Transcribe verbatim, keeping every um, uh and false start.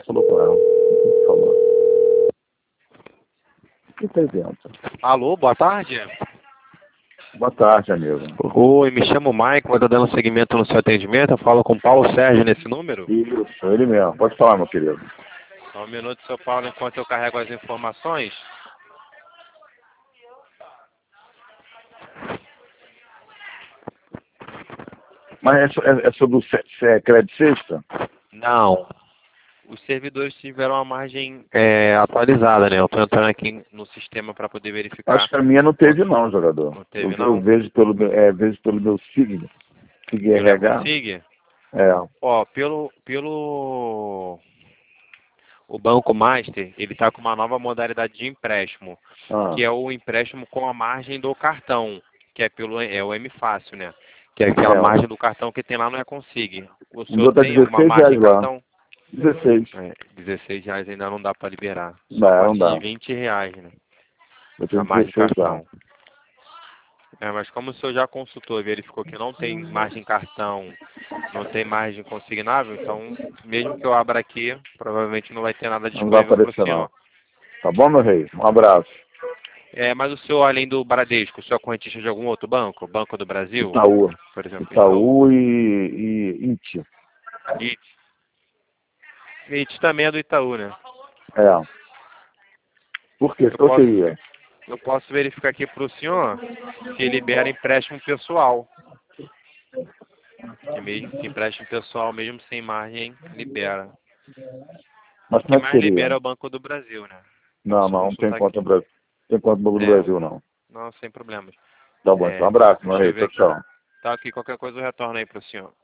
falou com ela. Falou. O que tá dentro? Alô, boa tarde. Boa tarde, amigo. Oi, me chamo Mike, vou estar dando seguimento no seu atendimento. Eu falo com o Paulo Sérgio nesse número. Isso, ele mesmo. Pode falar, meu querido. Só um minuto, seu Paulo, enquanto eu carrego as informações. Mas é, so- é, é sobre o C- C- Crédito Sexta? Não. Os servidores tiveram a margem é, atualizada, né? Eu estou entrando aqui no sistema para poder verificar. Acho que a minha não teve não, jogador. Não teve, eu, não? eu vejo pelo meu, é, vejo pelo meu signo. Sig Pelo R H. Econsig? É. Ó, pelo, pelo o Banco Master, ele está com uma nova modalidade de empréstimo, Ah. que é o empréstimo com a margem do cartão, que é pelo é o M Fácil, né? Que é aquela É. margem do cartão que tem lá no Econsig. O O senhor meu tá tem alguma dezesseis margem reais de lá. cartão? dezesseis. É, dezesseis reais ainda não dá para liberar. Só Não, a não partir dá. de vinte reais, né? Eu A tenho margem de dezesseis lá. cartão. É, mas como o senhor já consultou e verificou que não tem margem cartão, não tem margem consignável, então mesmo que eu abra aqui, provavelmente não vai ter nada Não vai disponível para o aparecer senhor. não. Tá bom, meu rei? Um abraço. É, mas o senhor, além do Bradesco, o senhor é correntista de algum outro banco? Banco do Brasil? Itaú. Por exemplo, Itaú e, e Inti. I T. I T também é do Itaú, né? É. Por quê? Eu Qual posso, seria? eu posso verificar aqui para o senhor se libera empréstimo pessoal. Que mesmo que empréstimo pessoal, mesmo sem margem, libera. Mas O que como é que mais seria? libera é o Banco do Brasil, né? Não, Posso não, não tem consultar conta aqui. no Brasil. Tem conta no Banco do É, Brasil, não. não, sem problemas. Tá bom, então um É, abraço, meu deixa rei. eu ver Tchau, aqui. tchau. Tá aqui, qualquer coisa eu retorno aí para o senhor.